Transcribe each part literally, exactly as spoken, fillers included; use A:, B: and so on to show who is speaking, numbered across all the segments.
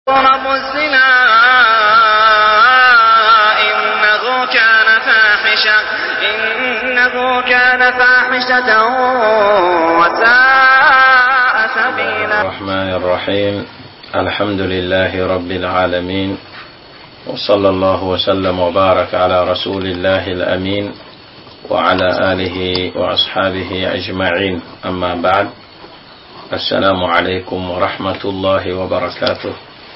A: قرب الزنا إنه كان فاحشة إنه كان فاحشة وساء سبيلا.
B: الرحمن الرحيم. الحمد لله رب العالمين، وصلى الله وسلم وبارك على رسول الله الأمين وعلى آله وأصحابه أجمعين. أما بعد، السلام عليكم ورحمة الله وبركاته.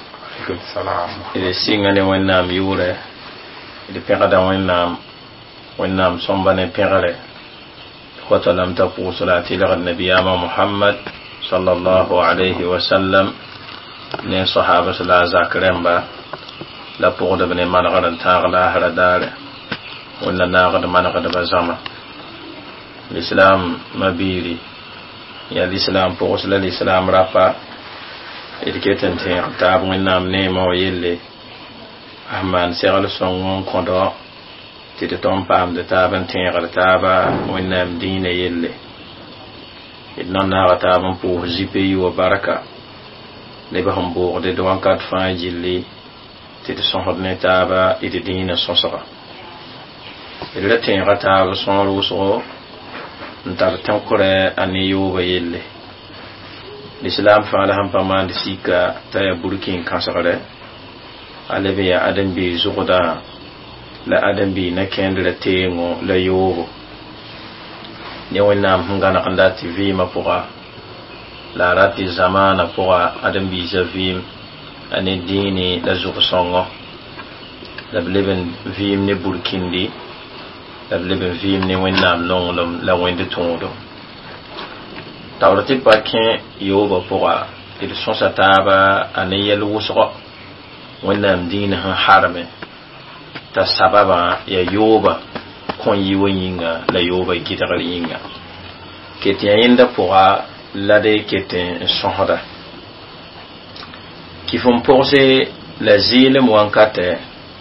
B: إذا سيغني وينام يوري إذا بيغدا وينام وينام صنباني بيغلي وطلم تقو صلاة النبي محمد صلى الله عليه وسلم نين صحابة صلاة ذاكرين با لا بغد بني منغد تاغلا هردار وإن ناغد منغد بزامة الإسلام مبيري يا الإسلام بغس للإسلام رفا إذكتن تين تاب وينام نيمو يلي أحمان سيغل سنغون كندو تتطم بام دتابن تين غلتابا وينام دين يلي إذن ناغتابن بوه زيبي وبركة لبهم بوغ دي دوان كات فان جلي تتصنحد نتابا إذ دين صنصرا إذن تين غتابا صنروسو نتاب تنكري أني يوبا يلي الإسلام فعلهم بمان سيكا تايا بوركين كانسرة على أدم بي زغدا لا أدم بي نكين لتيمو لا يوبو نيوين نام هنغانا قنداتي فيما بوغا لا راتي زمان بوغا أدم بي زفيم أني ديني لا زوغ صنغو لا بلبن فيم نبوركين دي لا بلبن فيم نيوين نام نونغلم لا وين دي تونغدو تاورتي باكين يوبا بوغا إذا سونسا تابا أني يلوسغو وينام دينها حرمي ta sababa ya yoba kon yi wonyinga la yoba gitagal yinga ketiya yinda poa la de keten sohoda kifum porse la zile mwankate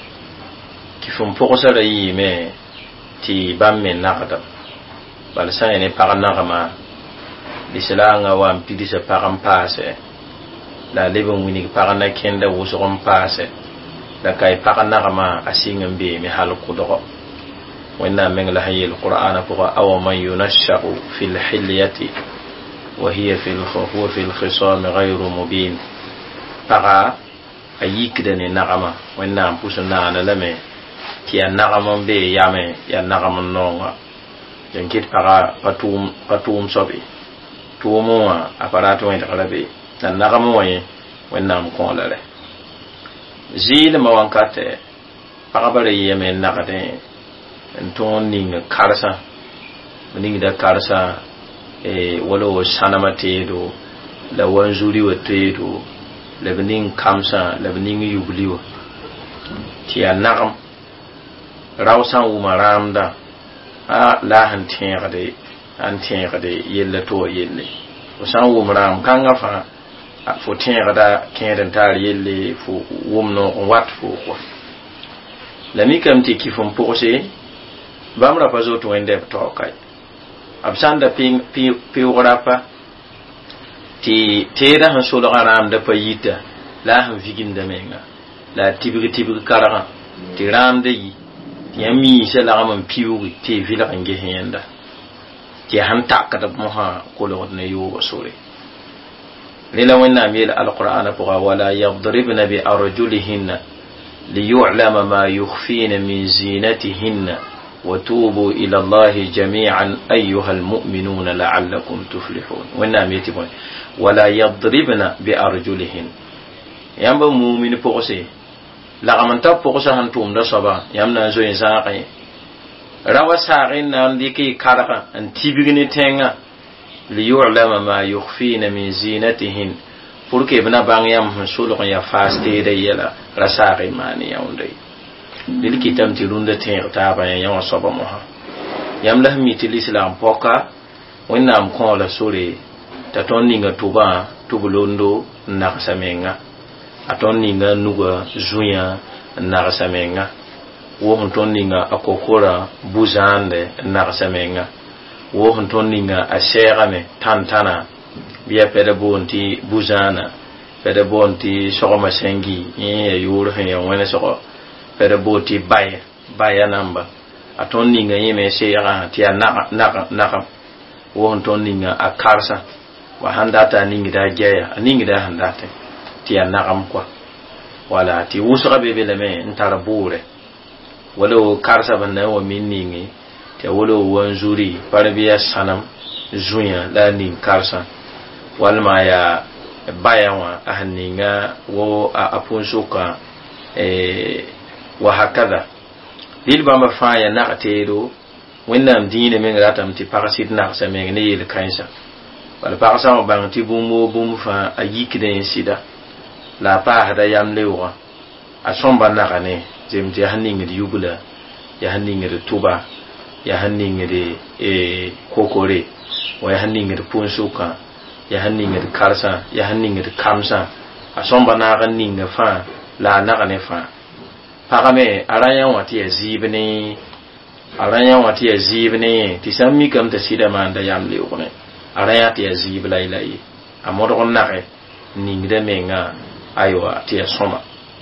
B: kifum porse la yime ti bamme nakata balsa ene paranagama biselanga wa mpidi se parampase la lebon wini parana kenda wusorom pase la kay paranagama asingam be mi hal qudo wonna meng la hayil qur'ana pour aw man yunashu fil hilyati wa hiya fil huwa fil khisam ghayru mubin para ayikdene nagama wonna pusuna na lame ki nagama be yame ya nagama nonga jenkit para patum patum sobi tumo aparato en kalabe na nagama waye wonna ko lale zile mawankate parabare yeme nakate enton ninga karsa ninga da karsa e walo sanamate do la wanzuri wote do la bening kamsa la bening yubliwa ti anagam rawsan umaramda a la han tiengade an tiengade yella to yelle usan umaram kanga fa fo tiengada kenden tar yelle fo wumno wat fo ko lami kam ti kifum pose bamra pazo to ende to kai absanda ping pi pi rapa ti teda han solo garam da payita la han vigim da menga la tibri tibri karara ti ramde yi ti yami se la gamam piuri ti vila nge henda ti han takata moha ko lo ne yo sore للا وإنا ميل القرآن بغا ولا يضربن بأرجلهن ليعلم ما يخفين من زينتهن وتوبوا إلى الله جميعا أيها المؤمنون لعلكم تفلحون وإنا ميتبون ولا يضربن بأرجلهن يامبا مؤمن بغسي لغمن تاب بغسا هنتوم دا صبا يامنا زوين ساقي روا ساقين نانديكي كارغا ان تيبغني تنغا ليعلم ما يخفين من زينتهن porque bna bangyam sulu ya faste da yela rasaqi mani yaunde dil kitam tirunda te ta ba ya soba moha yam la mi til islam poka wonna am ko la sore ta ton ninga tuba tubulondo na samenga aton ninga nuga zuya na samenga wo hon ton ninga akokora buzande na samenga wo honton ninga a shegame tantana biya peda bonti buzana pede bonti sogoma sengi e yur he wona sogo pede boti bay bay namba aton ninga yeme se ya ti na na na won ton ninga akarsa wa handata ningi da geya ningi da handata ti na am kwa wala ti usra bebe le me ntara bure wala karsa banna wa min ningi te wala wanzuri parbiya sanam zunya la nin karsa walma ya bayawa ahninga wo apunsuka e wa hakada dil bamba faya naqtedo wennam diine men ratam ti parasit naqsa men ne yel kansa wal parasa bang ti bumbo bum fa ayikde sida la pa hada yam lewa asomba naqane jem ti hanninga di yugula ya hanninga de tuba ya hanninga de e kokore wa ya hanninga de punsuka ya hanninga de karsa ya hanninga de kamsa asomba na ganninga fa la naqane fa parame araya wati yazibni araya wati yazibni tisami kam ta sida manda yamli ukune araya ti yazib lailai amodo naqe ningde menga aywa ti asoma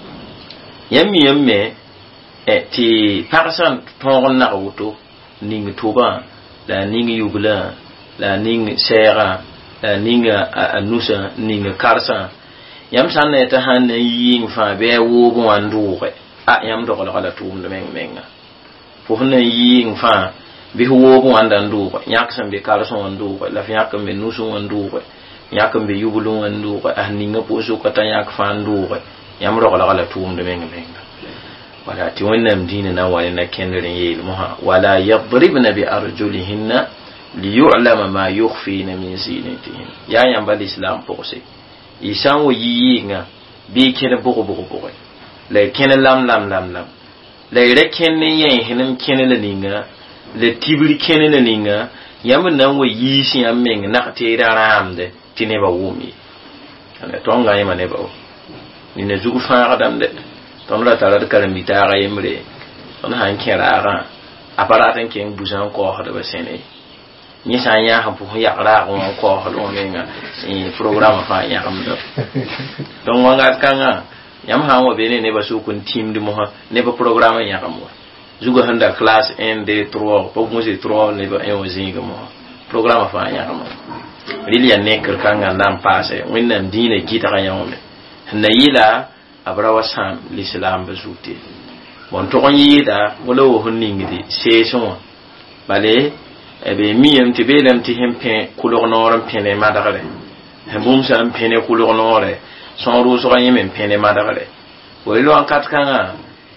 B: yammi yamme e ti parsan ton na wuto ning tuba la ning yugla la ning sera la ning anusa ning karsa yam sanne ta hanne yin fa be wo bo anduwe a yam do kala tum de meng menga fo hne yin fa bi wo bo anduwe yak sam be karsa anduwe la fi yak be nusu anduwe yak be yubulu anduwe ah ninga po so kata yak fa anduwe yam do kala tum de meng menga wala ti wannan dinin na wani na kendirin yel muha wala yadribna bi arjulihinna liyu'lama ma yukhfina min zinatihin ya yan bal islam pose isan wo yinga bi kene bugo bugo bugo le kene lam lam lam lam le re kene yen hinum kene le ninga le tibri kene le ninga yam nan wo yisin amen na te ramde tine ba wumi ana tonga yima ne ba ni ne zugu fa adam de tomra tara de karam bitara yemre on han kera aparaten ken busan ko hada basene ni sanya ha pu ya ra ko ko hado menga e program fa ya am do don wanga kanga yam ha wo bene ne basu kun team di mo ha ne ba program ya kam wa zugo handa class un deux trois po mo si trois ne ba e o zinga mo program fa ya kam lili ya ne kar kanga ndam passe winnan dine kita ka yawme na yila abrawa sam l'islam bazuti bon to on yida wala wo honningidi seson bale ebe miyam ti belem ti hempe kulornoram pene madagale hembum sam pene kulornore son ro so yeme pene madagale welo an katkanga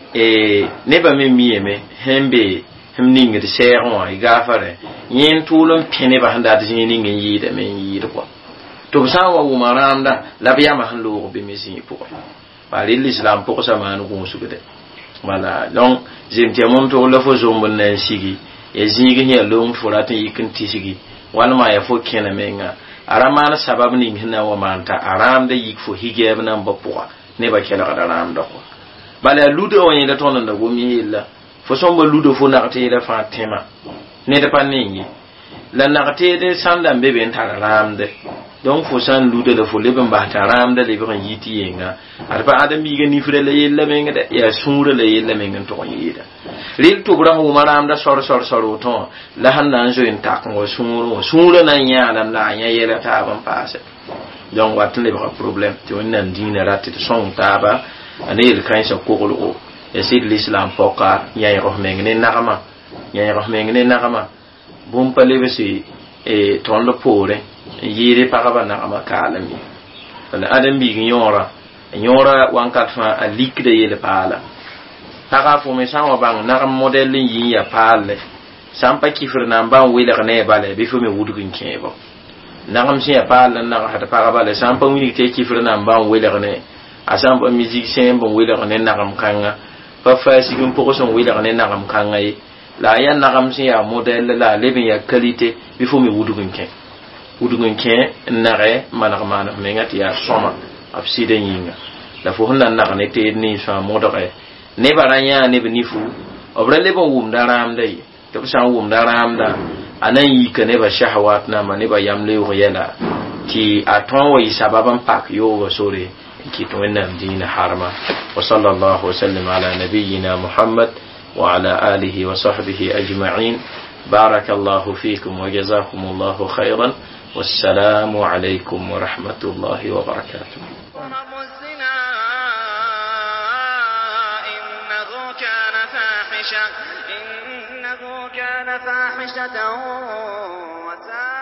B: e neba me miyeme hembe hemningidi seron ay gafare yen tulum pene ba handa de ningin yida men yida ko to sawa wo maranda labiya ma hanlo be mesi pour bari l'islam pour ça manu ko sugede wala donc jemti monto la fo zombon na sigi e zigi ni lom forata yikin tisigi wala ma ya fo kena menga aramana sabab ni hina wa manta aram da yik fo higeb nan bapwa ne ba kela kada ram da ko bala ludo woni da tonon da gomi illa fo sombo ludo fo na te da fatima ne da paningi la na te de sanda bebe ntara ram de donc fo san ludo da fo leben ba taram da lebe kan yiti yenga arba adam bi ga ni fure le yella menga da ya sura le yella menga to yida ril to bra mu maram da sor sor sor to la han nan jo en tak ngo suru sura nan ya lam la ya yela ta ban passe donc wat le ba problème to nan dina ratti to son taba anil kan sa ko ko e sid l'islam poka ya yi roh menga ne nakama ya yi roh menga ne nakama bum pale be si e ton lo pore yiri paraba na amakalami wala adam bi nyora nyora wankat fa alikde yele pala taka fo me sanwa bang na model yi ya pale sampa kifir na ban wele ne bale bi fo me wudugin kebo nagam si ya pala na hata paraba le sampa wili te kifir na ban wele ne asampa musique sen bon wele ne nagam kanga fa fa sigum poko son wele ne nagam kanga yi la ya nagam si ya model la lebe ya qualité bi fo me wudugin kebo udungun ke nare manak manak mengati ya soma abside yinga la fo honna nak ne te ni sa modore ne baranya ne benifu obre le bon wum daram dai to sa wum daram da anan yi ka ne ba shahawat na ma ne ba yamle yela تي أتوان وي سببا باك يو وسوري كي تونا دين حرمة. وصلى الله وسلم على نبينا محمد وعلى آله وصحبه أجمعين. بارك الله فيكم وجزاكم الله خيرا، والسلام عليكم ورحمة الله وبركاته.
A: إنه كان فاحشة إنه كان فاحشة وساء